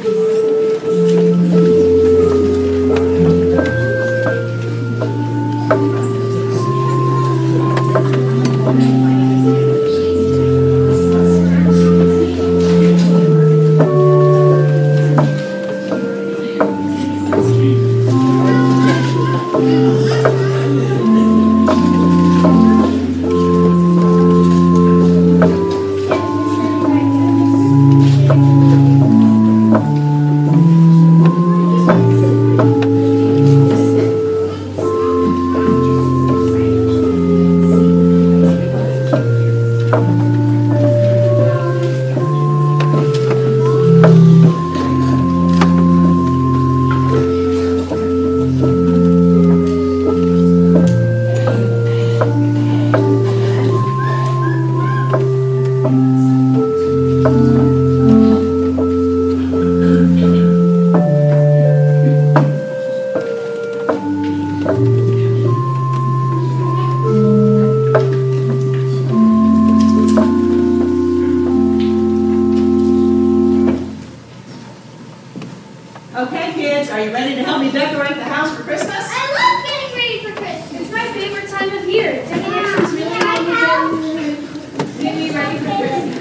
Okay, kids, are you ready to help me decorate the house for Christmas? I love getting ready for Christmas. It's my favorite time of year. Decorations really get me ready for Christmas.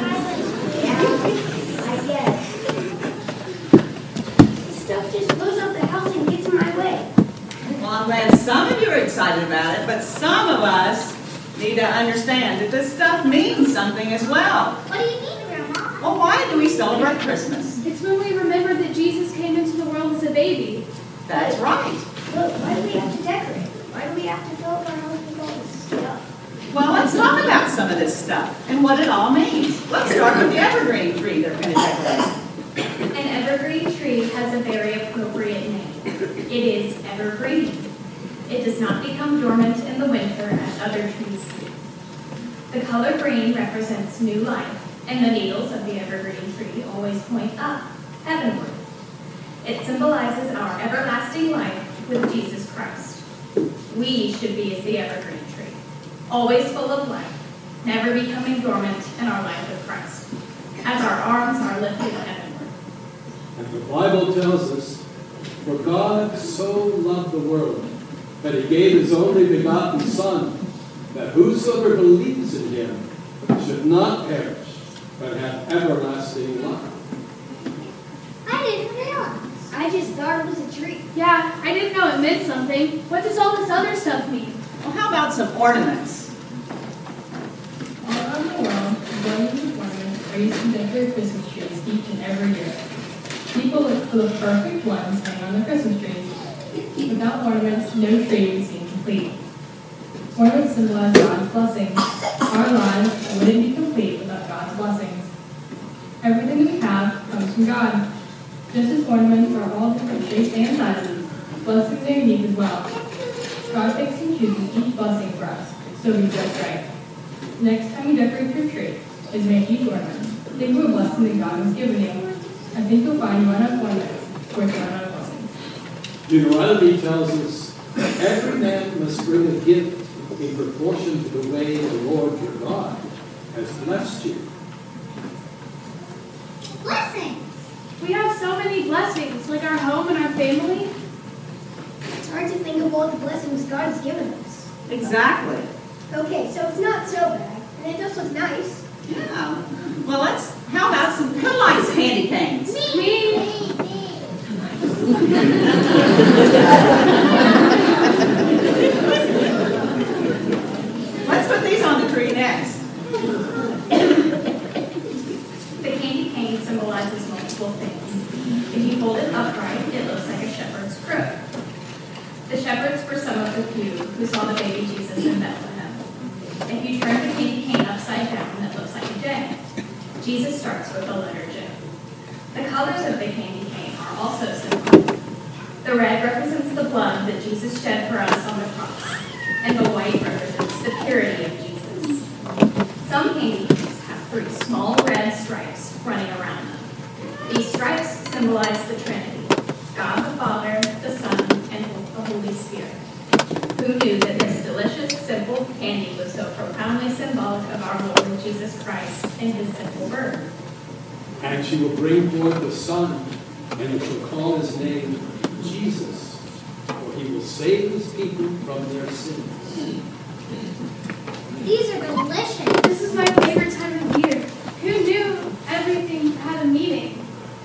I guess. Stuff just blows up the house and gets in my way. Well, I'm glad some of you are excited about it, but some of us need to understand that this stuff means something as well. What do you mean, Grandma? Well, why do we celebrate Christmas? It's when we remember that Jesus came into the world as a baby. That's right. Look, why do we have to decorate? Why do we have to fill up our house with all this stuff? Well, let's talk about some of this stuff and what it all means. Let's start with the evergreen tree that we're going to decorate. An evergreen tree has a very appropriate name. It is evergreen. It does not become dormant in the winter as other trees do. The color green represents new life, and the needles of the evergreen tree always point up, heavenward. It symbolizes our everlasting life with Jesus Christ. We should be as the evergreen tree, always full of life, never becoming dormant in our life with Christ, as our arms are lifted heavenward. And the Bible tells us, for God so loved the world that he gave his only begotten Son, that whosoever believes in him should not perish, but have everlasting life. I didn't realize. I just thought it was a tree. Yeah, I didn't know it meant something. What does all this other stuff mean? Well, how about some ornaments? All around the world, billions of ornaments are used to decorate Christmas trees each and every year. People look for the perfect ones hanging on their Christmas trees. Without ornaments, no tree would seem complete. Ornaments symbolize God's blessings. Our lives wouldn't be complete without God's blessings. Everything we have comes from God. Just as ornaments are all different shapes and sizes, blessings are unique as well. God picks and chooses each blessing for us, so we just right. Next time you decorate your tree, is make each ornament. Think of a blessing that God has given you. I think you'll find you run out of ornaments, or you run out of blessings. Deuteronomy tells us that every man must bring a gift in proportion to the way the Lord your God has blessed you. Blessings! We have so many blessings, like our home and our family. It's hard to think of all the blessings God has given us. Exactly. Okay, so it's not so bad, and it does look nice. Yeah. Well, how about some, who likes candy canes? Me. Let's put these on the tree next. The candy cane symbolizes multiple things. If you hold it upright, it looks like a shepherd's crook. The shepherds were some of the few who saw the baby Jesus in Bethlehem. If you turn the candy cane upside down, it looks like a J. Jesus starts with the letter J. The colors of the candy cane are also symbolic. The red represents the blood that Jesus shed for us on the cross, and the white represents the purity of Jesus. Some candy canes have 3 small red stripes running around them. These stripes symbolize the Trinity, God the Father, the Son, and the Holy Spirit. Who knew that this delicious, simple candy was so profoundly symbolic of our Lord Jesus Christ and his simple birth? And she will bring forth a son, and you shall call his name Jesus, for he will save his people from their sins. These are delicious. This is my favorite time of year. Who knew everything had a meaning?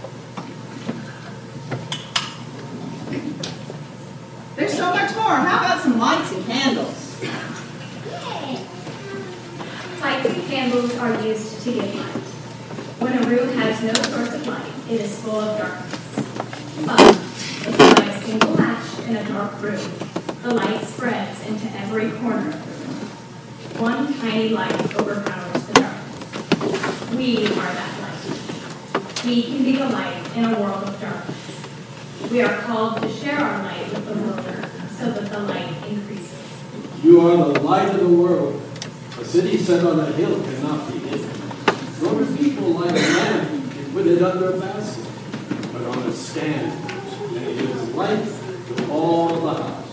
There's so much more. How about some lights and candles? Yay. Lights and candles are used to give light. When a room has no source of light, it is full of darkness. But if you light a single match in a dark room, the light spreads into every corner of the room. One tiny light overpowers the darkness. We are that light. We can be the light in a world of darkness. We are called to share our light with the world so that the light increases. You are the light of the world. A city set on a hill cannot be hidden. Nor do people light a lamp and put it under a basket, but on a stand, and it gives light to all the house.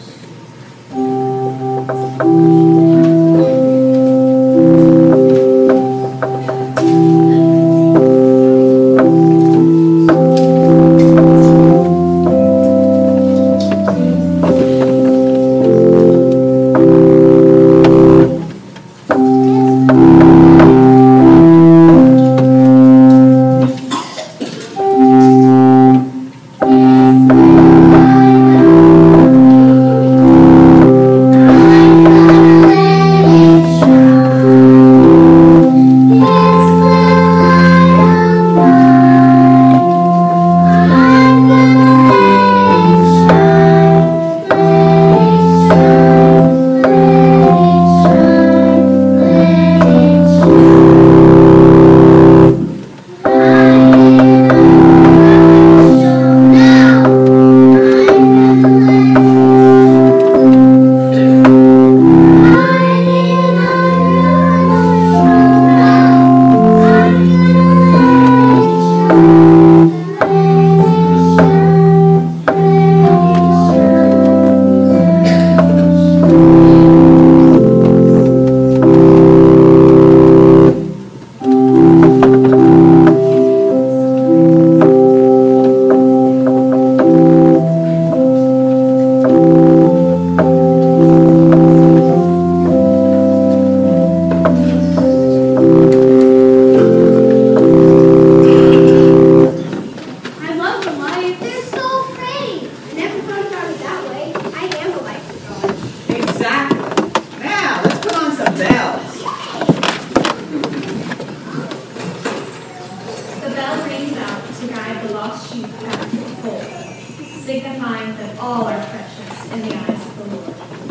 signifying that all are precious in the eyes of the Lord.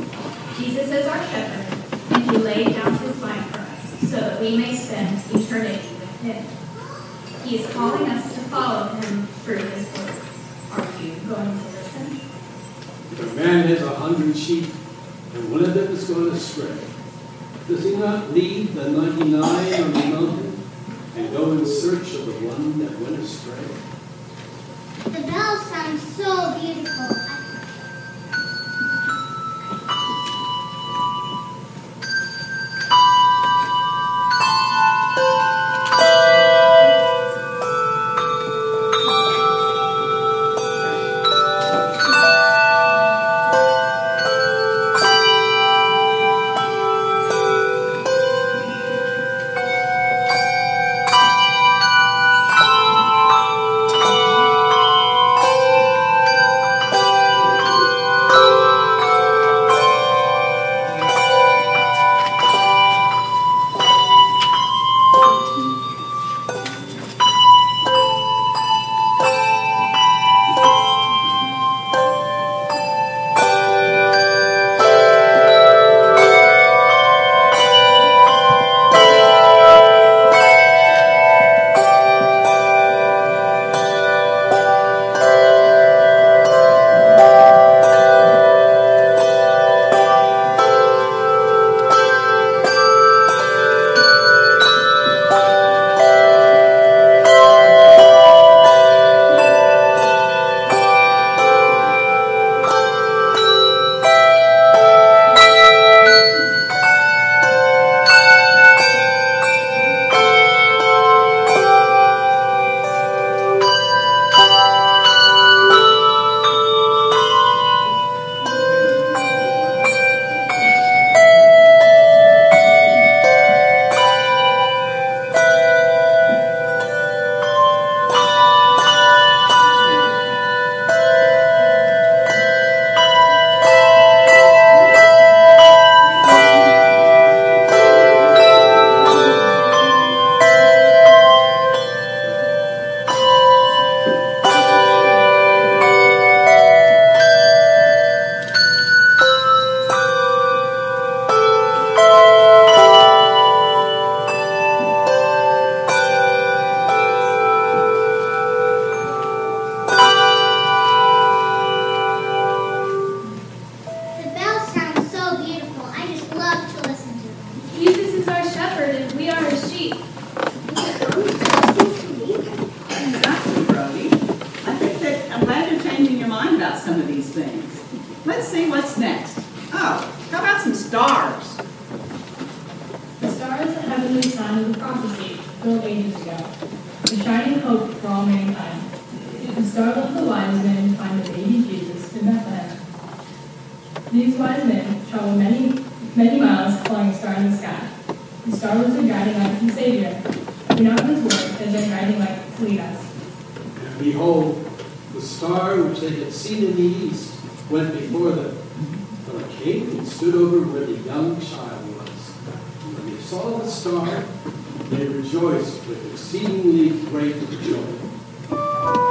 Jesus is our shepherd, and he laid down his life for us so that we may spend eternity with him. He is calling us to follow him through his word. Are you going to listen? If a man has 100 sheep, and one of them is gone astray, does he not leave the 99 on the mountain and go in search of the one that went astray? The bell sounds so beautiful. see, what's next? Oh, how about some stars? The star is the heavenly sign of the prophecy fulfilled ages ago, the shining hope for all mankind. The star led the wise men to find the baby Jesus in Bethlehem. These wise men traveled many miles following a star in the sky. The star was their guiding light and Savior, who now in his word is their guiding light to lead us. And behold, the star which they had seen in the east went before them, but a king and stood over where the young child was. And when they saw the star, they rejoiced with exceedingly great joy.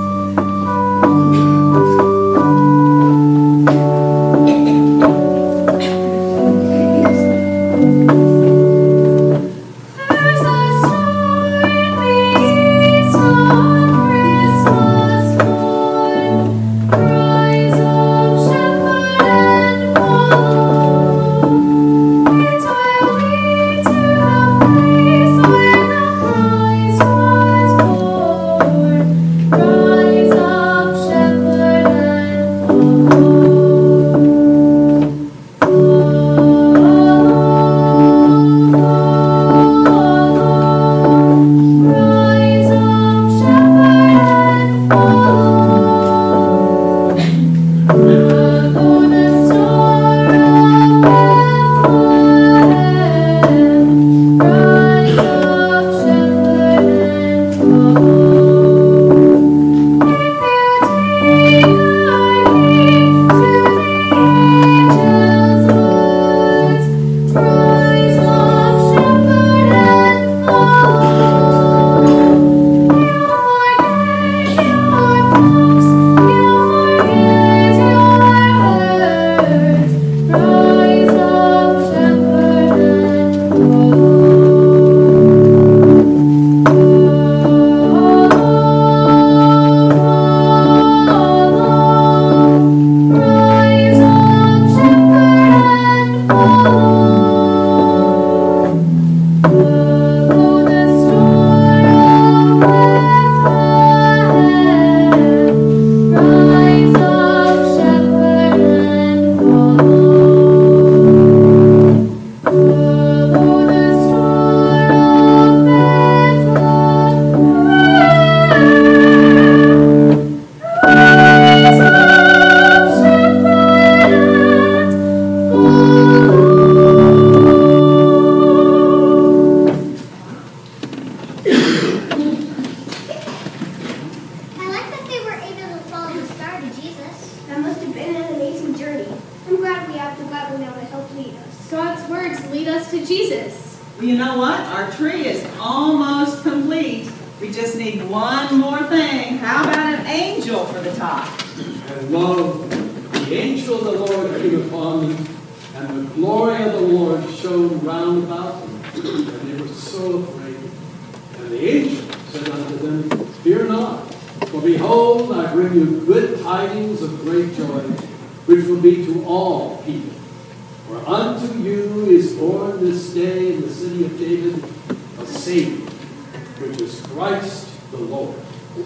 God's words lead us to Jesus. Well, you know what? Our tree is almost complete. We just need one more thing. How about an angel for the top? And lo, the angel of the Lord came upon them, and the glory of the Lord shone round about them, and they were so afraid. And the angel said unto them, Fear not, for behold, I bring you good tidings of great joy, which will be to all people. For unto you is born this day in the city of David a Savior, which is Christ the Lord.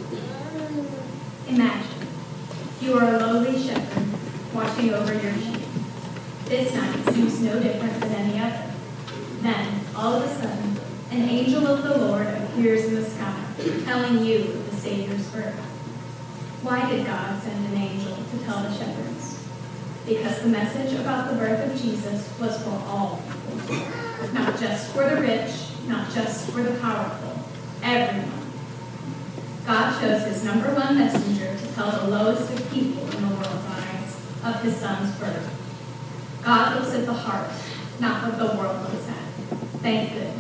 Imagine, you are a lowly shepherd watching over your sheep. This night seems no different than any other. Then, all of a sudden, an angel of the Lord appears in the sky, telling you of the Savior's birth. Why did God send an angel to tell the shepherds? Because the message about the birth of Jesus was for all people. Not just for the rich, not just for the powerful, everyone. God chose his number one messenger to tell the lowest of people in the world's eyes of his son's birth. God looks at the heart, not what the world looks at. Thank goodness.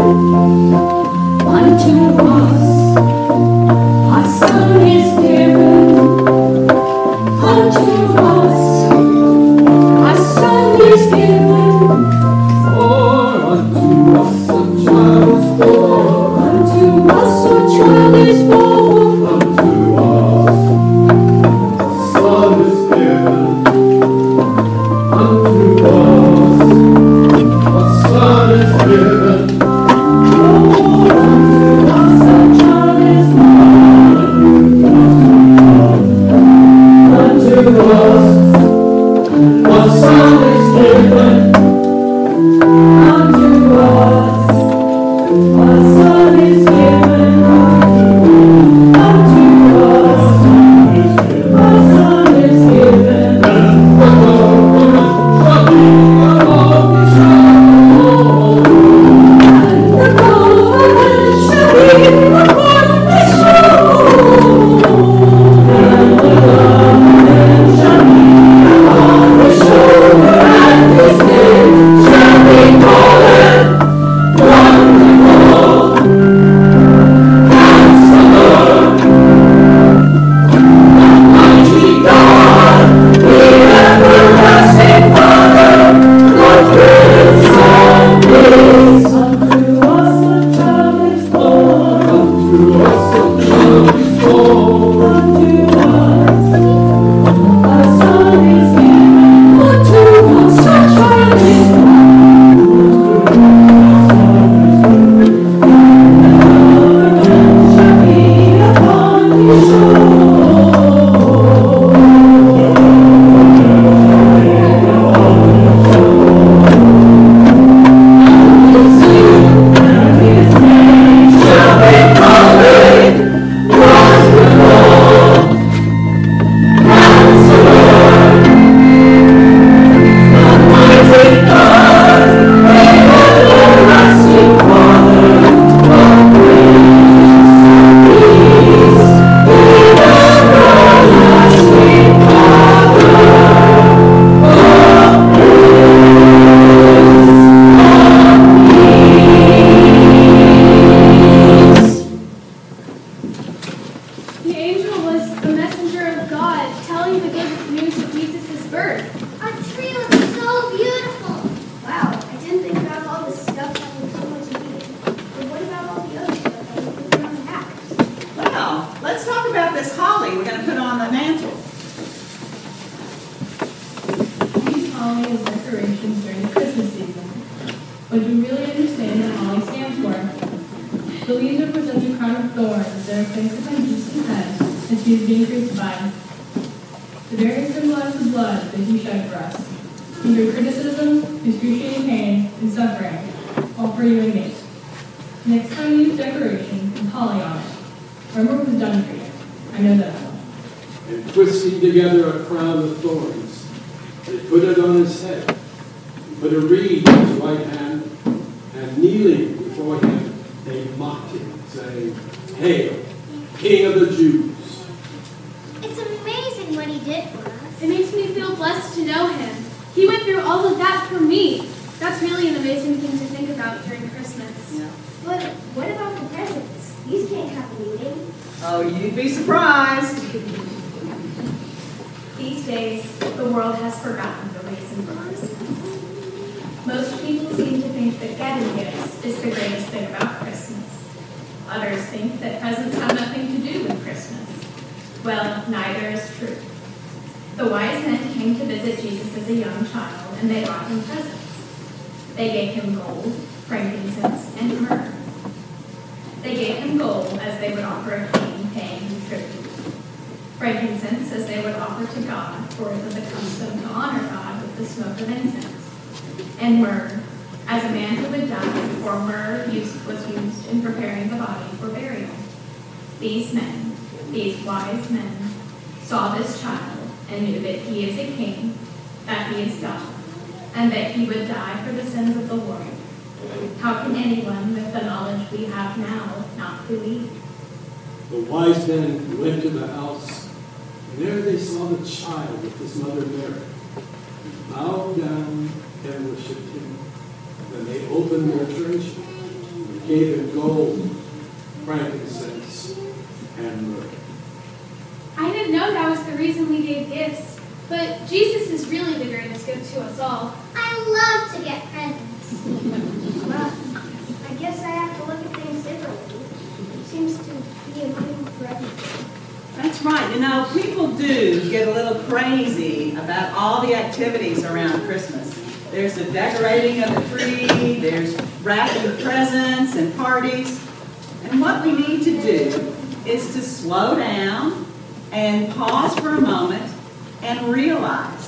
Our son is here. Slow down and pause for a moment and realize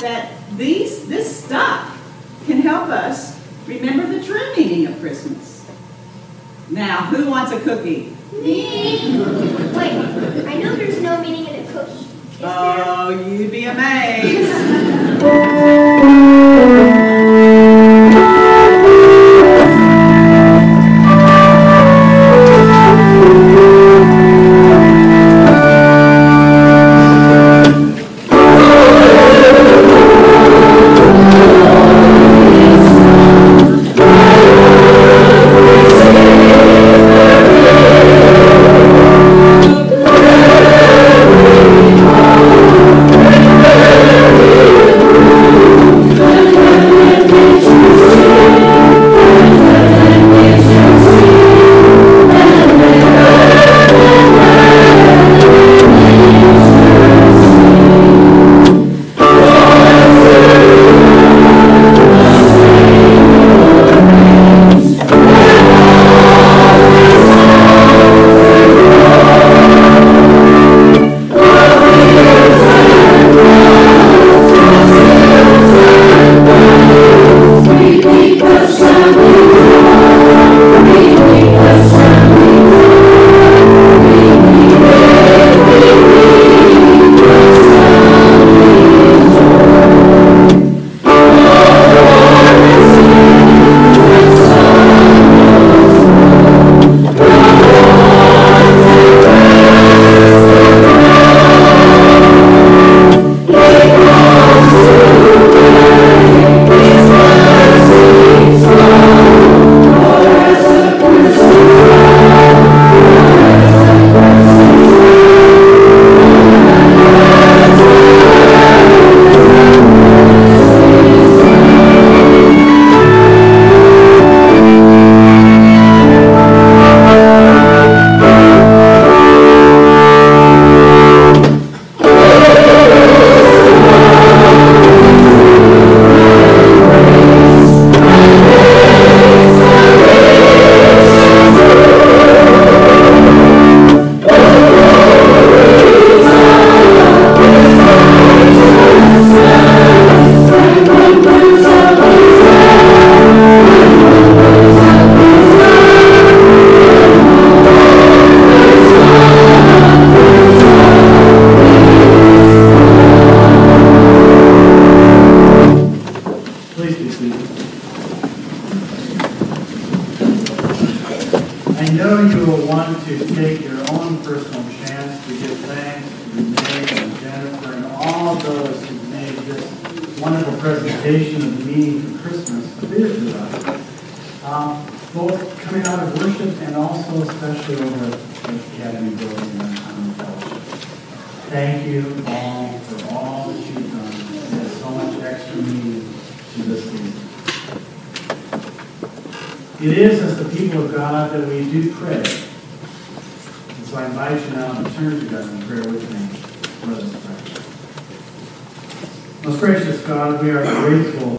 that this stuff can help us remember the true meaning of Christmas. Now, who wants a cookie? Me? Wait, I know there's no meaning in a cookie. Is there? Oh, you'd be amazed. I know you will want to take your own personal chance to give thanks to Renee and Jennifer and all those who made this wonderful presentation of the meaning for Christmas clear to us, both coming out of worship and also especially over at the Academy building and Common Fellowship. Thank you all for all that you've done. There's so much extra meaning to this season. It is as the people of God that we do pray. And so I invite you now to turn to God in prayer with me. Let us pray. Most gracious God, we are grateful